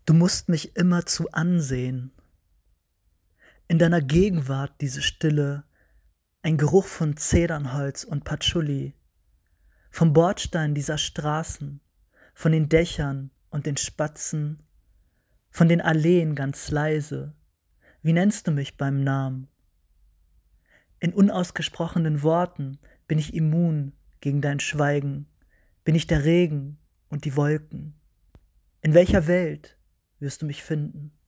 Du musst mich immerzu ansehen. In deiner Gegenwart diese Stille, ein Geruch von Zedernholz und Patchouli, vom Bordstein dieser Straßen, von den Dächern und den Spatzen, von den Alleen ganz leise. Wie nennst du mich beim Namen? In unausgesprochenen Worten bin ich immun gegen dein Schweigen, bin ich der Regen und die Wolken. In welcher Welt wirst du mich finden?